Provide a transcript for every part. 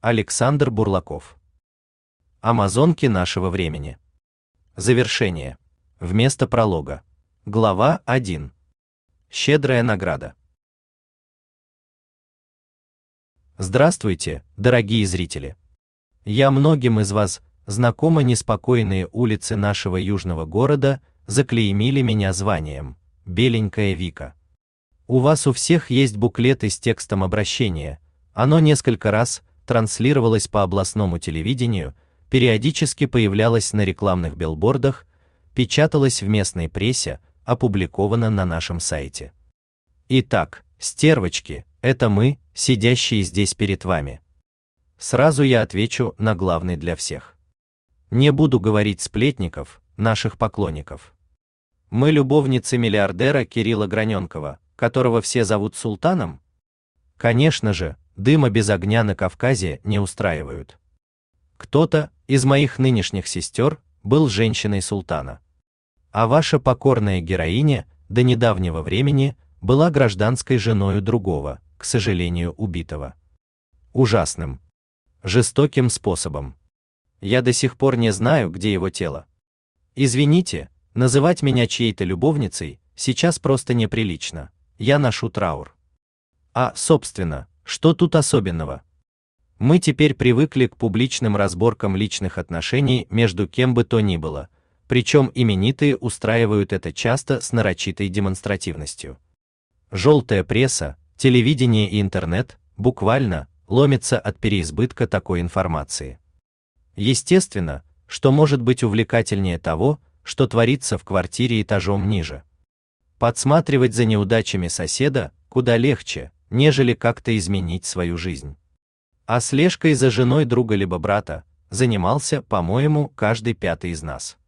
Александр Бурлаков. Амазонки нашего времени. Завершение. Вместо пролога. Глава 1. Щедрая награда. Здравствуйте, дорогие зрители. Многим из вас знакомы неспокойные улицы нашего южного города, заклеймили меня званием «Беленькая Вика». У вас у всех есть буклеты с текстом обращения, оно несколько раз транслировалось по областному телевидению, периодически появлялось на рекламных билбордах, печаталось в местной прессе, опубликовано на нашем сайте. Итак, стервочки, это мы, сидящие здесь перед вами. Сразу я отвечу на главный для всех. Не буду говорить сплетников, наших поклонников. Мы любовницы миллиардера Кирилла Граненкова, которого все зовут Султаном? Конечно же, дыма без огня на Кавказе не устраивают. Кто-то из моих нынешних сестер был женщиной султана. А ваша покорная героиня до недавнего времени была гражданской женою другого, к сожалению, убитого. Ужасным, жестоким способом. Я до сих пор не знаю, где его тело. Извините, называть меня чьей-то любовницей сейчас просто неприлично. Я ношу траур. А, собственно, что тут особенного? Мы теперь привыкли к публичным разборкам личных отношений между кем бы то ни было, причем именитые устраивают это часто с нарочитой демонстративностью. Желтая пресса, телевидение и интернет буквально ломятся от переизбытка такой информации. Естественно, что может быть увлекательнее того, что творится в квартире этажом ниже. Подсматривать за неудачами соседа куда легче, нежели как-то изменить свою жизнь. А слежкой за женой друга либо брата занимался, по-моему, каждый пятый из нас.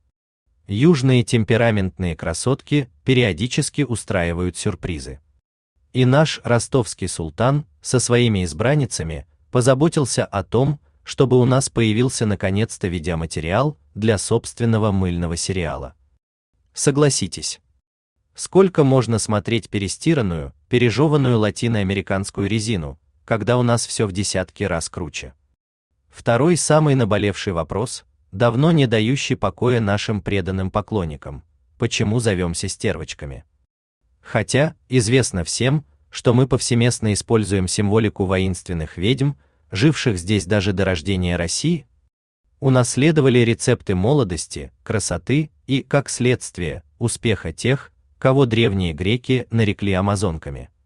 Южные темпераментные красотки периодически устраивают сюрпризы. И наш ростовский султан со своими избранницами позаботился о том, чтобы у нас появился наконец-то видеоматериал для собственного мыльного сериала. Согласитесь, сколько можно смотреть перестиранную, пережеванную латиноамериканскую резину, когда у нас все в десятки раз круче? Второй самый наболевший вопрос, давно не дающий покоя нашим преданным поклонникам: почему зовемся стервочками? Хотя известно всем, что мы повсеместно используем символику воинственных ведьм, живших здесь даже до рождения России, унаследовали рецепты молодости, красоты и, как следствие, успеха тех, кого древние греки нарекли амазонками.